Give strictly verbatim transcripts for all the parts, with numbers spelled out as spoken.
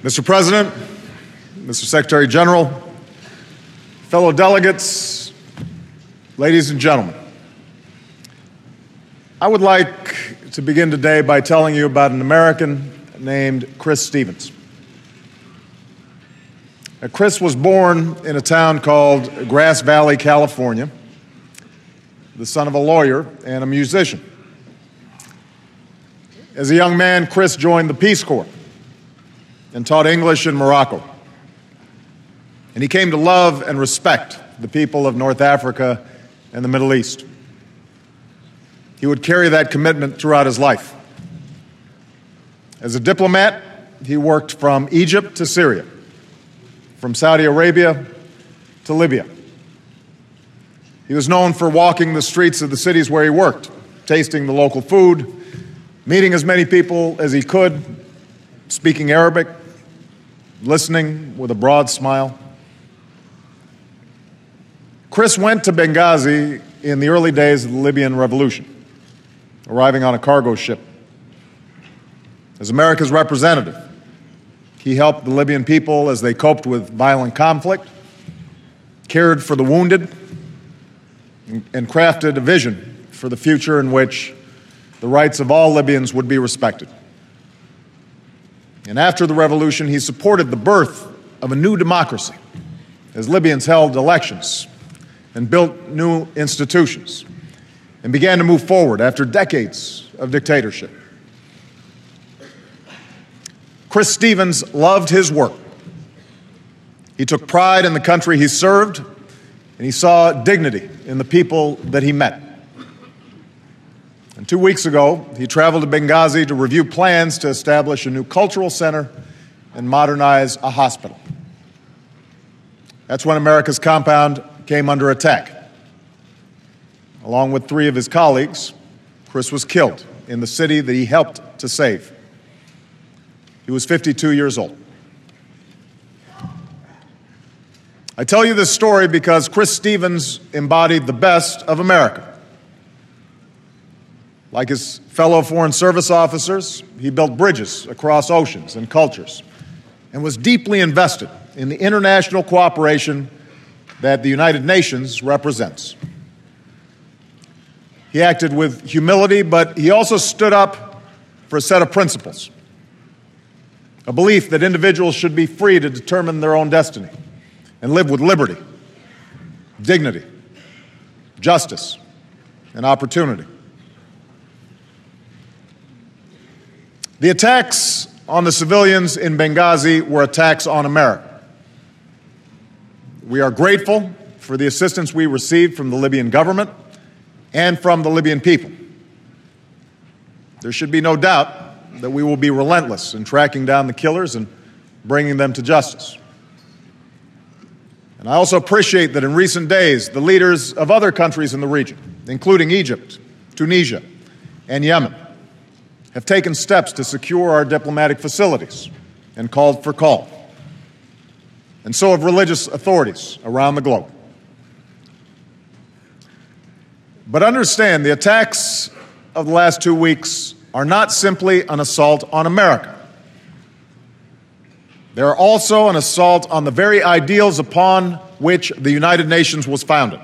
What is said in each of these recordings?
Mister President, Mister Secretary General, fellow delegates, ladies and gentlemen, I would like to begin today by telling you about an American named Chris Stevens. Now, Chris was born in a town called Grass Valley, California, the son of a lawyer and a musician. As a young man, Chris joined the Peace Corps and taught English in Morocco. And he came to love and respect the people of North Africa and the Middle East. He would carry that commitment throughout his life. As a diplomat, he worked from Egypt to Syria, from Saudi Arabia to Libya. He was known for walking the streets of the cities where he worked, tasting the local food, meeting as many people as he could, speaking Arabic, listening with a broad smile. Chris went to Benghazi in the early days of the Libyan Revolution, arriving on a cargo ship. As America's representative, he helped the Libyan people as they coped with violent conflict, cared for the wounded, and crafted a vision for the future in which the rights of all Libyans would be respected. And after the revolution, he supported the birth of a new democracy as Libyans held elections and built new institutions and began to move forward after decades of dictatorship. Chris Stevens loved his work. He took pride in the country he served, and he saw dignity in the people that he met. And two weeks ago, he traveled to Benghazi to review plans to establish a new cultural center and modernize a hospital. That's when America's compound came under attack. Along with three of his colleagues, Chris was killed in the city that he helped to save. He was fifty-two years old. I tell you this story because Chris Stevens embodied the best of America. Like his fellow Foreign Service officers, he built bridges across oceans and cultures and was deeply invested in the international cooperation that the United Nations represents. He acted with humility, but he also stood up for a set of principles, a belief that individuals should be free to determine their own destiny and live with liberty, dignity, justice, and opportunity. The attacks on the civilians in Benghazi were attacks on America. We are grateful for the assistance we received from the Libyan government and from the Libyan people. There should be no doubt that we will be relentless in tracking down the killers and bringing them to justice. And I also appreciate that in recent days, the leaders of other countries in the region, including Egypt, Tunisia, and Yemen, have taken steps to secure our diplomatic facilities and called for calm. And so have religious authorities around the globe. But understand, the attacks of the last two weeks are not simply an assault on America. They are also an assault on the very ideals upon which the United Nations was founded.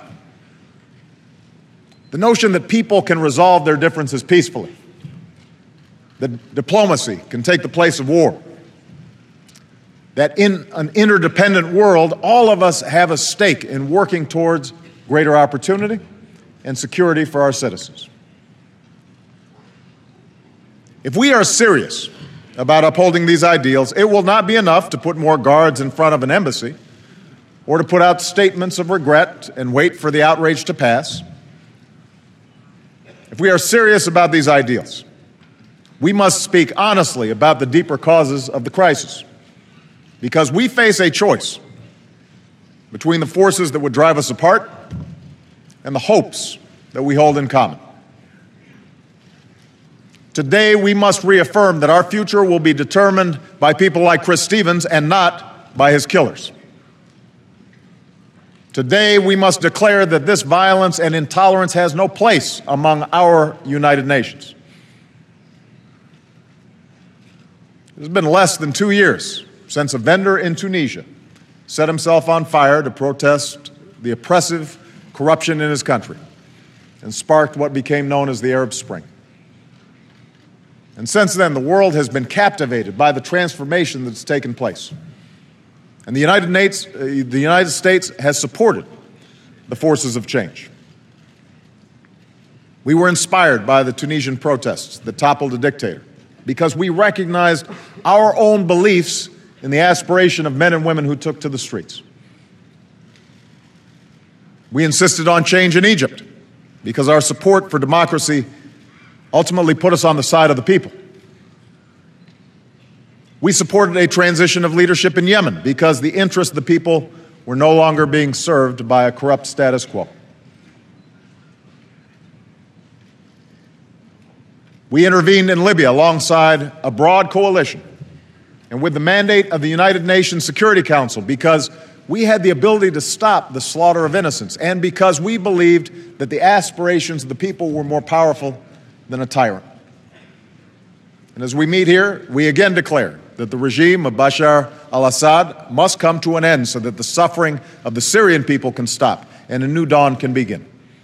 The notion that people can resolve their differences peacefully, that diplomacy can take the place of war, that in an interdependent world, all of us have a stake in working towards greater opportunity and security for our citizens. If we are serious about upholding these ideals, it will not be enough to put more guards in front of an embassy or to put out statements of regret and wait for the outrage to pass. If we are serious about these ideals, we must speak honestly about the deeper causes of the crisis, because we face a choice between the forces that would drive us apart and the hopes that we hold in common. Today, we must reaffirm that our future will be determined by people like Chris Stevens and not by his killers. Today, we must declare that this violence and intolerance has no place among our United Nations. It's been less than two years since a vendor in Tunisia set himself on fire to protest the oppressive corruption in his country and sparked what became known as the Arab Spring. And since then, the world has been captivated by the transformation that's taken place. And the United States, uh, the United States has supported the forces of change. We were inspired by the Tunisian protests that toppled a dictator because we recognized our own beliefs in the aspiration of men and women who took to the streets. We insisted on change in Egypt because our support for democracy ultimately put us on the side of the people. We supported a transition of leadership in Yemen because the interests of the people were no longer being served by a corrupt status quo. We intervened in Libya alongside a broad coalition and with the mandate of the United Nations Security Council because we had the ability to stop the slaughter of innocents and because we believed that the aspirations of the people were more powerful than a tyrant. And as we meet here, we again declare that the regime of Bashar al-Assad must come to an end so that the suffering of the Syrian people can stop and a new dawn can begin.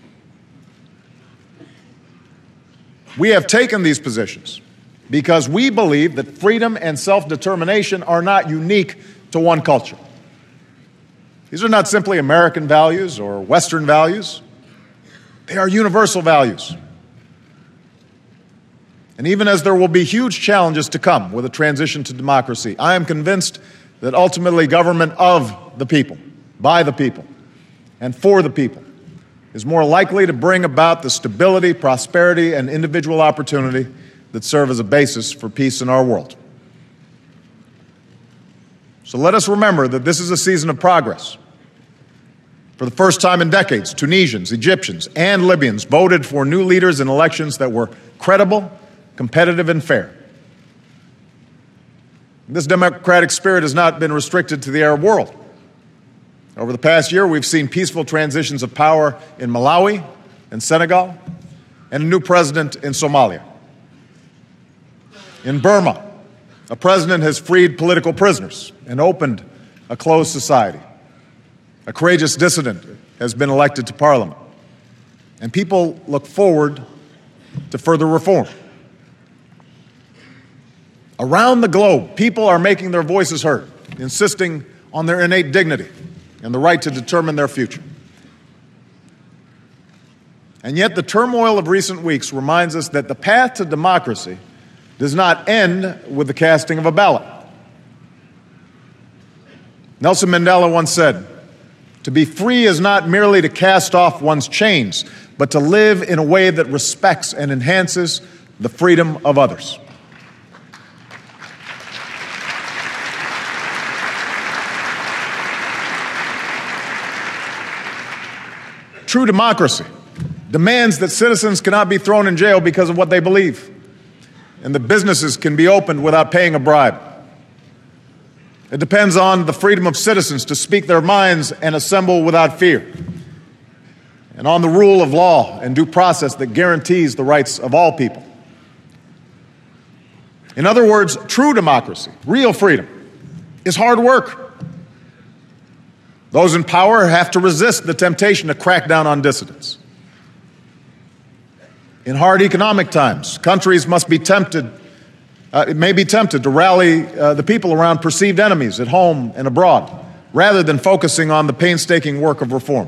We have taken these positions because we believe that freedom and self-determination are not unique to one culture. These are not simply American values or Western values. They are universal values. And even as there will be huge challenges to come with a transition to democracy, I am convinced that ultimately government of the people, by the people, and for the people is more likely to bring about the stability, prosperity, and individual opportunity that serve as a basis for peace in our world. So let us remember that this is a season of progress. For the first time in decades, Tunisians, Egyptians, and Libyans voted for new leaders in elections that were credible, competitive, and fair. This democratic spirit has not been restricted to the Arab world. Over the past year, we've seen peaceful transitions of power in Malawi and Senegal, and a new president in Somalia. In Burma, a president has freed political prisoners and opened a closed society. A courageous dissident has been elected to parliament. And people look forward to further reform. Around the globe, people are making their voices heard, insisting on their innate dignity and the right to determine their future. And yet the turmoil of recent weeks reminds us that the path to democracy does not end with the casting of a ballot. Nelson Mandela once said, "To be free is not merely to cast off one's chains, but to live in a way that respects and enhances the freedom of others." True democracy demands that citizens cannot be thrown in jail because of what they believe, and that businesses can be opened without paying a bribe. It depends on the freedom of citizens to speak their minds and assemble without fear, and on the rule of law and due process that guarantees the rights of all people. In other words, true democracy, real freedom, is hard work. Those in power have to resist the temptation to crack down on dissidents. In hard economic times, countries must be tempted, uh, it may be tempted to rally uh, the people around perceived enemies at home and abroad, rather than focusing on the painstaking work of reform.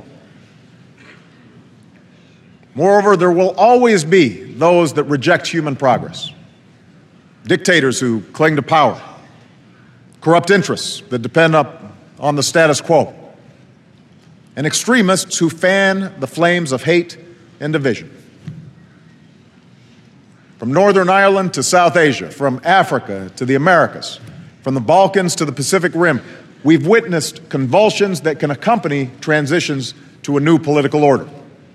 Moreover, there will always be those that reject human progress. Dictators who cling to power, corrupt interests that depend up on the status quo, and extremists who fan the flames of hate and division. From Northern Ireland to South Asia, from Africa to the Americas, from the Balkans to the Pacific Rim, we've witnessed convulsions that can accompany transitions to a new political order.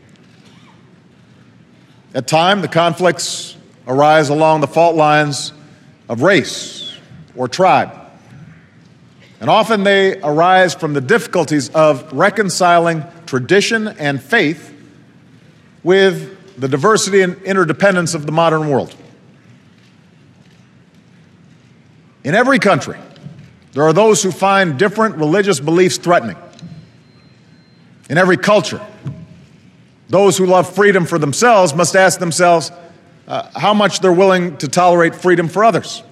At times, the conflicts arise along the fault lines of race or tribe. And often they arise from the difficulties of reconciling tradition and faith with the diversity and interdependence of the modern world. In every country, There are those who find different religious beliefs threatening. In every culture, those who love freedom for themselves must ask themselves uh, how much they're willing to tolerate freedom for others.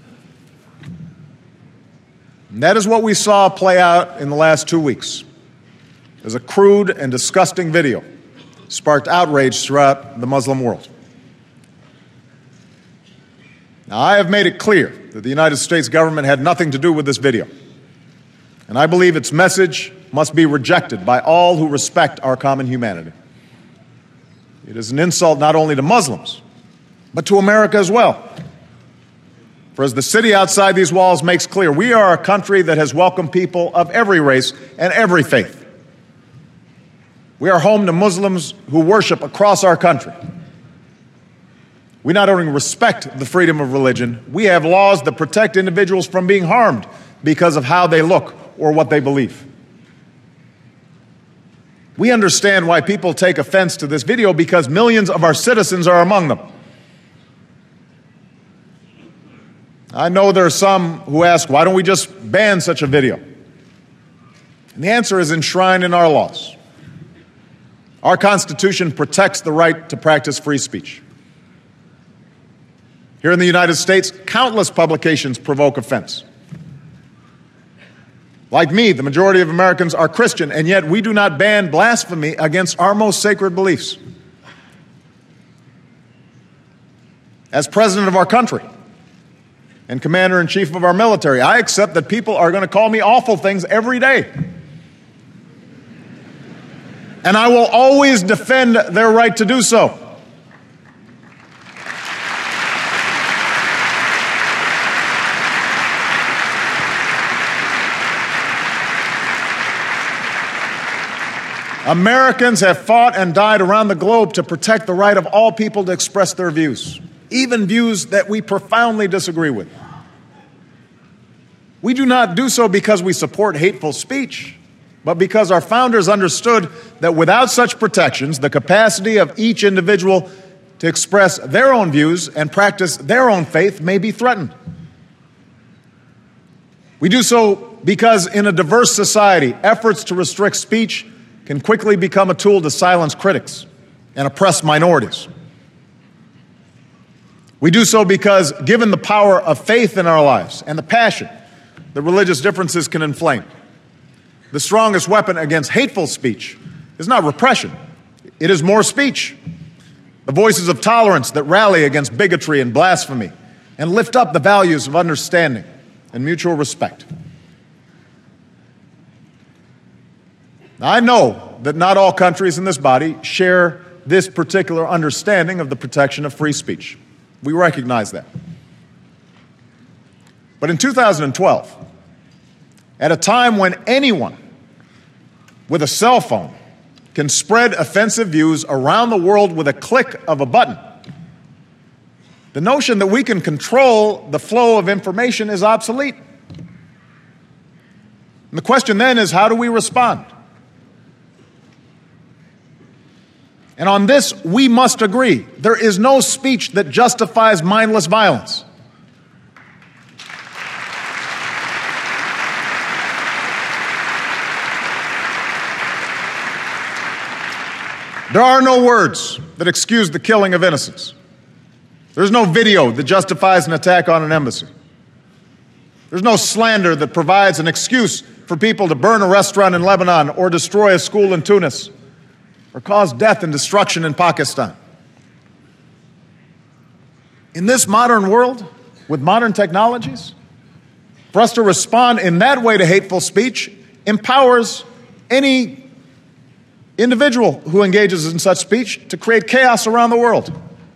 And that is what we saw play out in the last two weeks, as a crude and disgusting video sparked outrage throughout the Muslim world. Now, I have made it clear that the United States government had nothing to do with this video, and I believe its message must be rejected by all who respect our common humanity. It is an insult not only to Muslims, but to America as well. For as the city outside these walls makes clear, we are a country that has welcomed people of every race and every faith. We are home to Muslims who worship across our country. We not only respect the freedom of religion, we have laws that protect individuals from being harmed because of how they look or what they believe. We understand why people take offense to this video because millions of our citizens are among them. I know there are some who ask, why don't we just ban such a video? And the answer is enshrined in our laws. Our Constitution protects the right to practice free speech. Here in the United States, countless publications provoke offense. Like me, the majority of Americans are Christian, and yet we do not ban blasphemy against our most sacred beliefs. As president of our country and commander-in-chief of our military, I accept that people are going to call me awful things every day. And I will always defend their right to do so. Americans have fought and died around the globe to protect the right of all people to express their views, even views that we profoundly disagree with. We do not do so because we support hateful speech, but because our founders understood that without such protections, the capacity of each individual to express their own views and practice their own faith may be threatened. We do so because in a diverse society, efforts to restrict speech can quickly become a tool to silence critics and oppress minorities. We do so because, given the power of faith in our lives and the passion that religious differences can inflame, the strongest weapon against hateful speech is not repression, it is more speech. The voices of tolerance that rally against bigotry and blasphemy and lift up the values of understanding and mutual respect. Now, I know that not all countries in this body share this particular understanding of the protection of free speech. We recognize that. But in two thousand twelve, at a time when anyone with a cell phone can spread offensive views around the world with a click of a button, the notion that we can control the flow of information is obsolete. And the question then is, how do we respond? And on this, we must agree. There is no speech that justifies mindless violence. There are no words that excuse the killing of innocents. There's no video that justifies an attack on an embassy. There's no slander that provides an excuse for people to burn a restaurant in Lebanon or destroy a school in Tunis, or cause death and destruction in Pakistan. In this modern world, with modern technologies, for us to respond in that way to hateful speech empowers any individual who engages in such speech to create chaos around the world.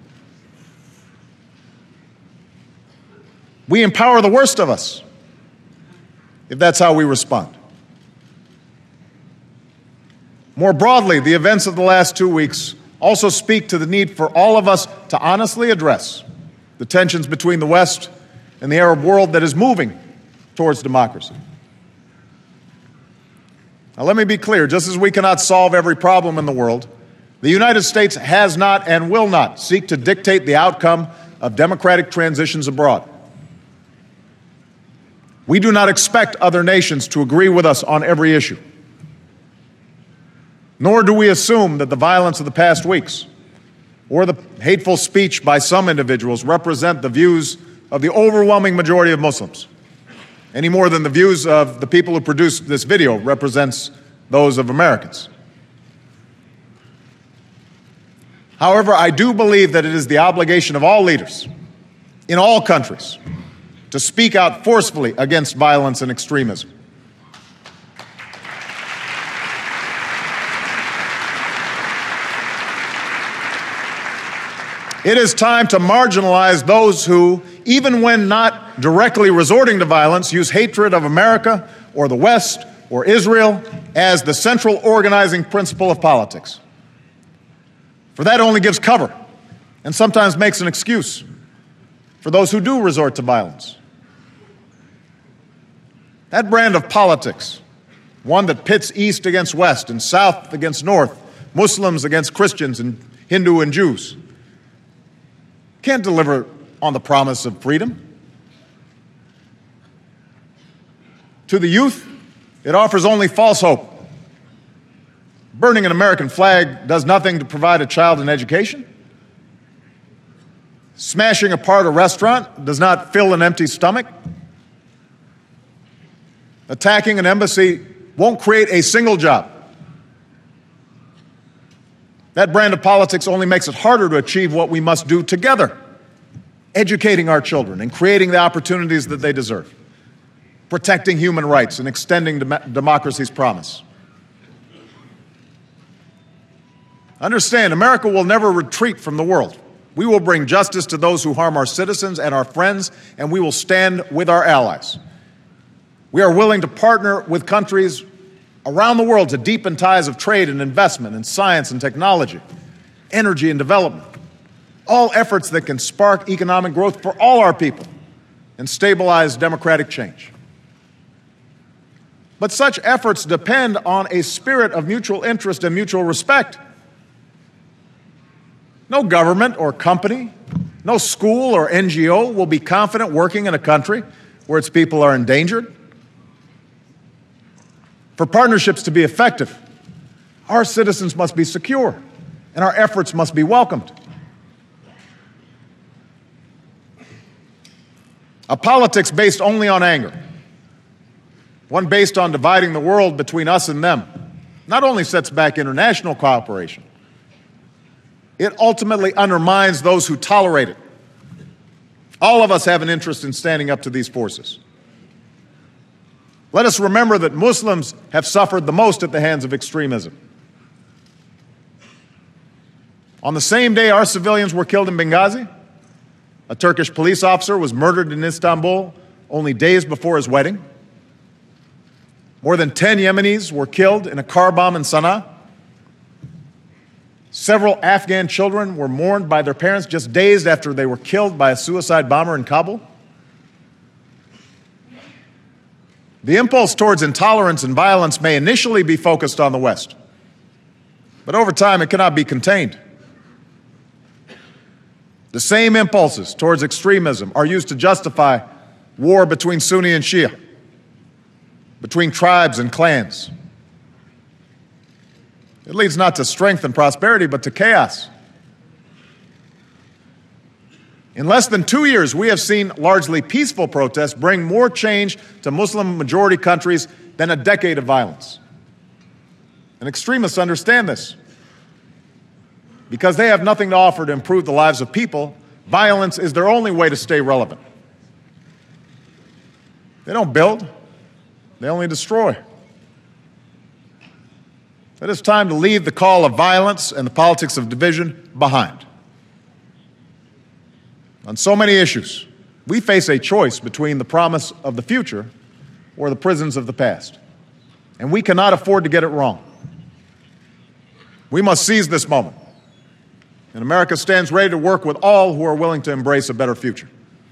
We empower the worst of us if that's how we respond. More broadly, the events of the last two weeks also speak to the need for all of us to honestly address the tensions between the West and the Arab world that is moving towards democracy. Now, let me be clear, just as we cannot solve every problem in the world, the United States has not and will not seek to dictate the outcome of democratic transitions abroad. We do not expect other nations to agree with us on every issue. Nor do we assume that the violence of the past weeks or the hateful speech by some individuals represent the views of the overwhelming majority of Muslims, any more than the views of the people who produced this video represents those of Americans. However, I do believe that it is the obligation of all leaders in all countries to speak out forcefully against violence and extremism. It is time to marginalize those who, even when not directly resorting to violence, use hatred of America or the West or Israel as the central organizing principle of politics. For that only gives cover and sometimes makes an excuse for those who do resort to violence. That brand of politics, one that pits East against West and South against North, Muslims against Christians and Hindu and Jews, can't deliver on the promise of freedom. To the youth, it offers only false hope. Burning an American flag does nothing to provide a child an education. Smashing apart a restaurant does not fill an empty stomach. Attacking an embassy won't create a single job. That brand of politics only makes it harder to achieve what we must do together, educating our children and creating the opportunities that they deserve, protecting human rights and extending dem- democracy's promise. Understand, America will never retreat from the world. We will bring justice to those who harm our citizens and our friends, and we will stand with our allies. We are willing to partner with countries around the world to deepen ties of trade and investment in science and technology, energy and development, all efforts that can spark economic growth for all our people and stabilize democratic change. But such efforts depend on a spirit of mutual interest and mutual respect. No government or company, no school or N G O will be confident working in a country where its people are endangered. For partnerships to be effective, our citizens must be secure, and our efforts must be welcomed. A politics based only on anger, one based on dividing the world between us and them, not only sets back international cooperation, it ultimately undermines those who tolerate it. All of us have an interest in standing up to these forces. Let us remember that Muslims have suffered the most at the hands of extremism. On the same day our civilians were killed in Benghazi, a Turkish police officer was murdered in Istanbul only days before his wedding. More than ten Yemenis were killed in a car bomb in Sana'a. Several Afghan children were mourned by their parents just days after they were killed by a suicide bomber in Kabul. The impulse towards intolerance and violence may initially be focused on the West, but over time it cannot be contained. The same impulses towards extremism are used to justify war between Sunni and Shia, between tribes and clans. It leads not to strength and prosperity, but to chaos. In less than two years, we have seen largely peaceful protests bring more change to Muslim-majority countries than a decade of violence. And extremists understand this. Because they have nothing to offer to improve the lives of people, violence is their only way to stay relevant. They don't build, they only destroy. It is time to leave the call of violence and the politics of division behind. On so many issues, we face a choice between the promise of the future or the prisons of the past. And we cannot afford to get it wrong. We must seize this moment. And America stands ready to work with all who are willing to embrace a better future.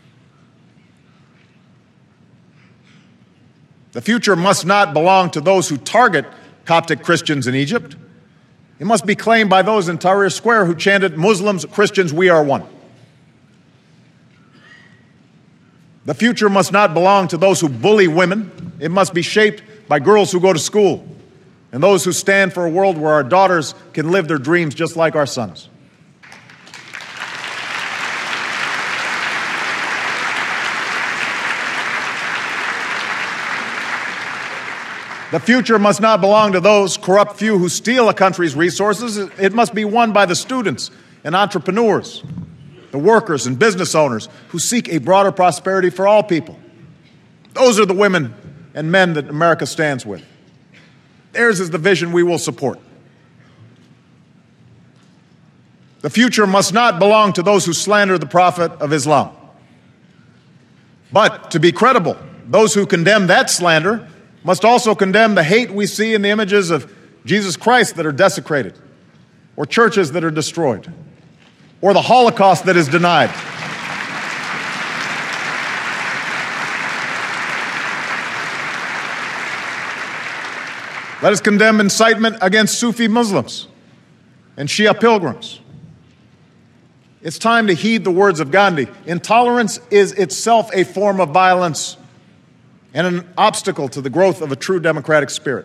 The future must not belong to those who target Coptic Christians in Egypt. It must be claimed by those in Tahrir Square who chanted, "Muslims, Christians, we are one." The future must not belong to those who bully women. It must be shaped by girls who go to school and those who stand for a world where our daughters can live their dreams just like our sons. The future must not belong to those corrupt few who steal a country's resources. It must be won by the students and entrepreneurs, the workers and business owners who seek a broader prosperity for all people. Those are the women and men that America stands with. Theirs is the vision we will support. The future must not belong to those who slander the Prophet of Islam. But to be credible, those who condemn that slander must also condemn the hate we see in the images of Jesus Christ that are desecrated, or churches that are destroyed, or the Holocaust that is denied. Let us condemn incitement against Sufi Muslims and Shia pilgrims. It's time to heed the words of Gandhi. Intolerance is itself a form of violence and an obstacle to the growth of a true democratic spirit.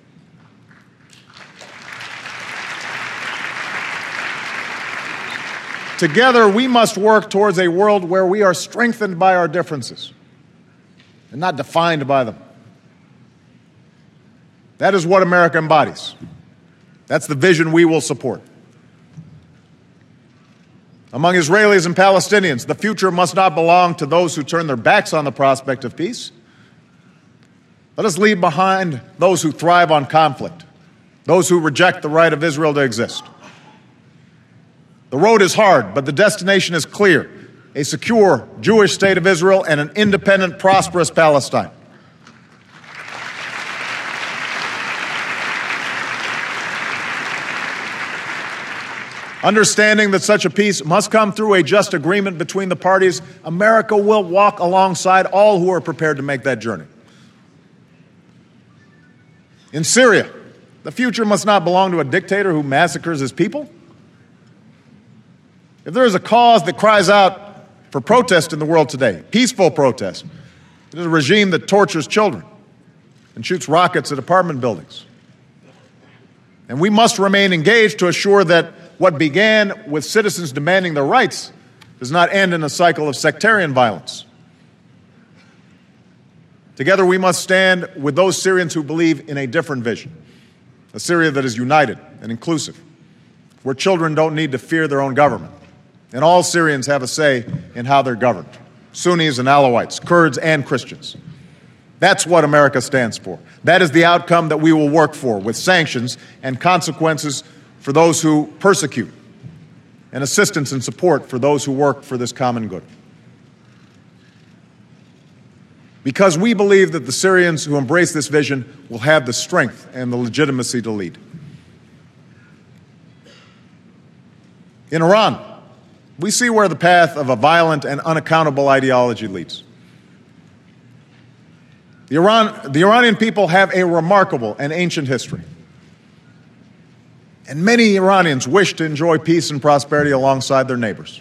Together, we must work towards a world where we are strengthened by our differences and not defined by them. That is what America embodies. That's the vision we will support. Among Israelis and Palestinians, the future must not belong to those who turn their backs on the prospect of peace. Let us leave behind those who thrive on conflict, those who reject the right of Israel to exist. The road is hard, but the destination is clear: a secure Jewish state of Israel and an independent, prosperous Palestine. Understanding that such a peace must come through a just agreement between the parties, America will walk alongside all who are prepared to make that journey. In Syria, the future must not belong to a dictator who massacres his people. If there is a cause that cries out for protest in the world today, peaceful protest, it is a regime that tortures children and shoots rockets at apartment buildings. And we must remain engaged to assure that what began with citizens demanding their rights does not end in a cycle of sectarian violence. Together, we must stand with those Syrians who believe in a different vision, a Syria that is united and inclusive, where children don't need to fear their own government, and all Syrians have a say in how they're governed, Sunnis and Alawites, Kurds and Christians. That's what America stands for. That is the outcome that we will work for, with sanctions and consequences for those who persecute, and assistance and support for those who work for this common good. Because we believe that the Syrians who embrace this vision will have the strength and the legitimacy to lead. In Iran, we see where the path of a violent and unaccountable ideology leads. The, Iran, the Iranian people have a remarkable and ancient history. And many Iranians wish to enjoy peace and prosperity alongside their neighbors.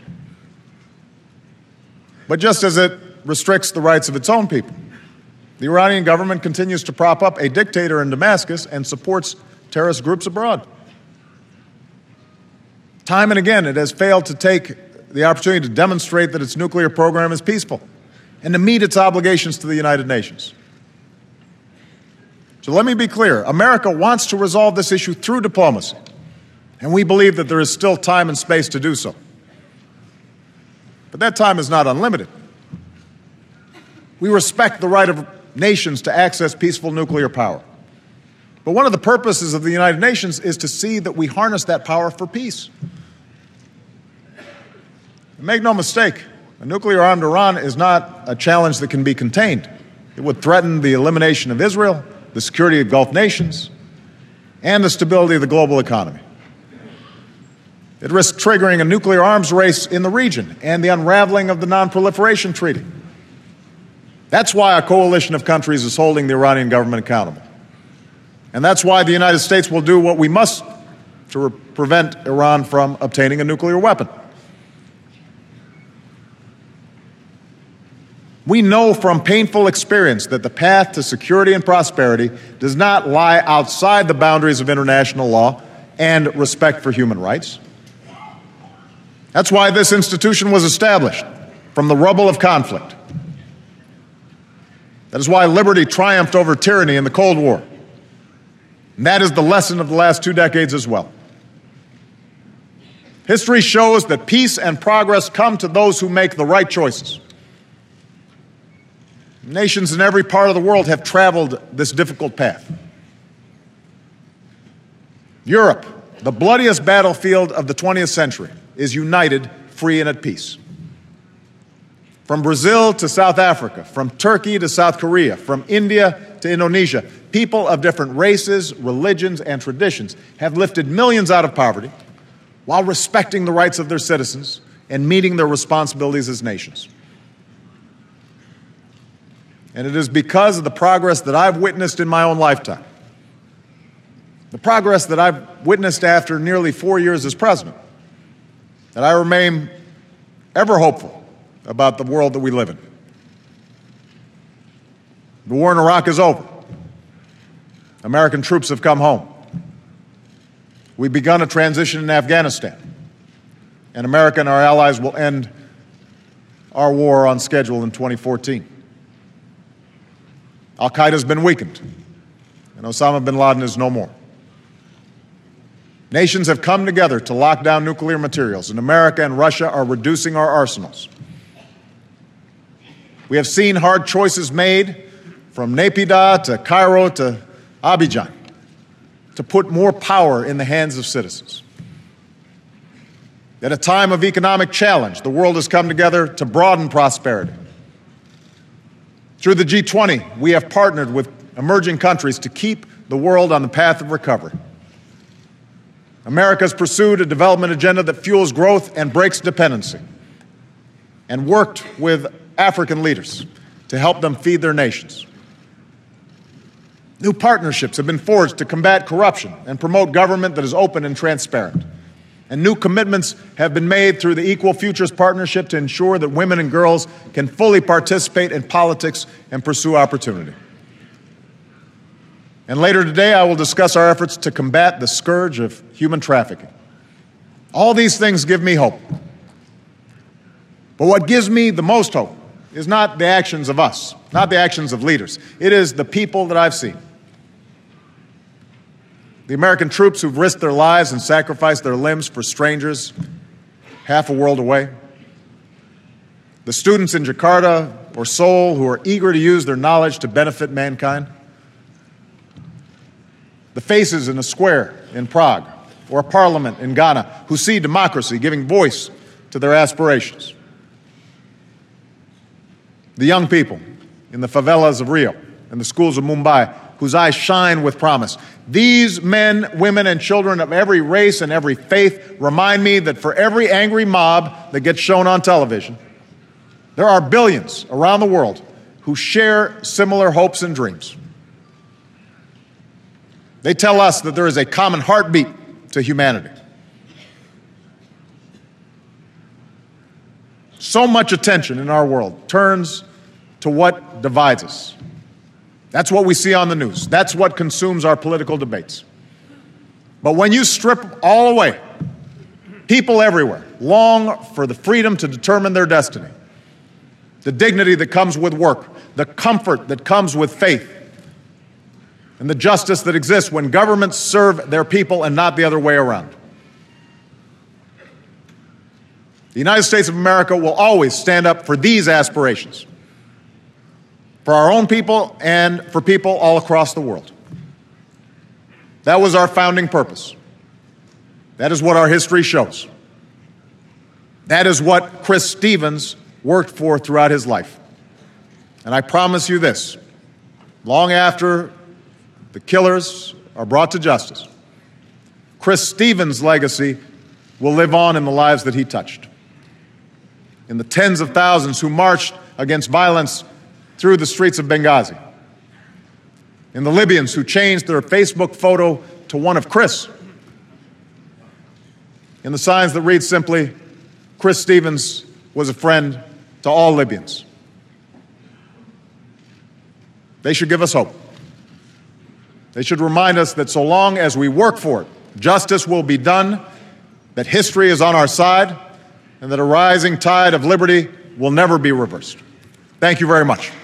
But just as it restricts the rights of its own people, the Iranian government continues to prop up a dictator in Damascus and supports terrorist groups abroad. Time and again, it has failed to take the opportunity to demonstrate that its nuclear program is peaceful and to meet its obligations to the United Nations. So let me be clear. America wants to resolve this issue through diplomacy, and we believe that there is still time and space to do so. But that time is not unlimited. We respect the right of nations to access peaceful nuclear power. But one of the purposes of the United Nations is to see that we harness that power for peace. And make no mistake, a nuclear-armed Iran is not a challenge that can be contained. It would threaten the elimination of Israel, the security of Gulf nations, and the stability of the global economy. It risks triggering a nuclear arms race in the region and the unraveling of the Non-Proliferation Treaty. That's why a coalition of countries is holding the Iranian government accountable. And that's why the United States will do what we must to re- prevent Iran from obtaining a nuclear weapon. We know from painful experience that the path to security and prosperity does not lie outside the boundaries of international law and respect for human rights. That's why this institution was established from the rubble of conflict. That is why liberty triumphed over tyranny in the Cold War. And that is the lesson of the last two decades as well. History shows that peace and progress come to those who make the right choices. Nations in every part of the world have traveled this difficult path. Europe, the bloodiest battlefield of the twentieth century, is united, free, and at peace. From Brazil to South Africa, from Turkey to South Korea, from India to Indonesia, people of different races, religions, and traditions have lifted millions out of poverty while respecting the rights of their citizens and meeting their responsibilities as nations. And it is because of the progress that I've witnessed in my own lifetime, the progress that I've witnessed after nearly four years as president, that I remain ever hopeful about the world that we live in. The war in Iraq is over. American troops have come home. We've begun a transition in Afghanistan, and America and our allies will end our war on schedule in twenty fourteen. Al-Qaeda has been weakened, and Osama bin Laden is no more. Nations have come together to lock down nuclear materials, and America and Russia are reducing our arsenals. We have seen hard choices made from Naypyidaw to Cairo to Abidjan to put more power in the hands of citizens. At a time of economic challenge, the world has come together to broaden prosperity. Through the G twenty, we have partnered with emerging countries to keep the world on the path of recovery. America has pursued a development agenda that fuels growth and breaks dependency, and worked with African leaders to help them feed their nations. New partnerships have been forged to combat corruption and promote government that is open and transparent. And new commitments have been made through the Equal Futures Partnership to ensure that women and girls can fully participate in politics and pursue opportunity. And later today, I will discuss our efforts to combat the scourge of human trafficking. All these things give me hope. But what gives me the most hope is not the actions of us, not the actions of leaders. It is the people that I've seen. The American troops who've risked their lives and sacrificed their limbs for strangers half a world away. The students in Jakarta or Seoul who are eager to use their knowledge to benefit mankind. The faces in a square in Prague or a parliament in Ghana who see democracy giving voice to their aspirations. The young people in the favelas of Rio and the schools of Mumbai whose eyes shine with promise. These men, women, and children of every race and every faith remind me that for every angry mob that gets shown on television, there are billions around the world who share similar hopes and dreams. They tell us that there is a common heartbeat to humanity. So much attention in our world turns to what divides us. That's what we see on the news. That's what consumes our political debates. But when you strip all away, people everywhere long for the freedom to determine their destiny, the dignity that comes with work, the comfort that comes with faith, and the justice that exists when governments serve their people and not the other way around. The United States of America will always stand up for these aspirations, for our own people and for people all across the world. That was our founding purpose. That is what our history shows. That is what Chris Stevens worked for throughout his life. And I promise you this, long after the killers are brought to justice, Chris Stevens' legacy will live on in the lives that he touched. In the tens of thousands who marched against violence through the streets of Benghazi. In the Libyans who changed their Facebook photo to one of Chris. In the signs that read simply, Chris Stevens was a friend to all Libyans. They should give us hope. They should remind us that so long as we work for it, justice will be done, that history is on our side, and that a rising tide of liberty will never be reversed. Thank you very much.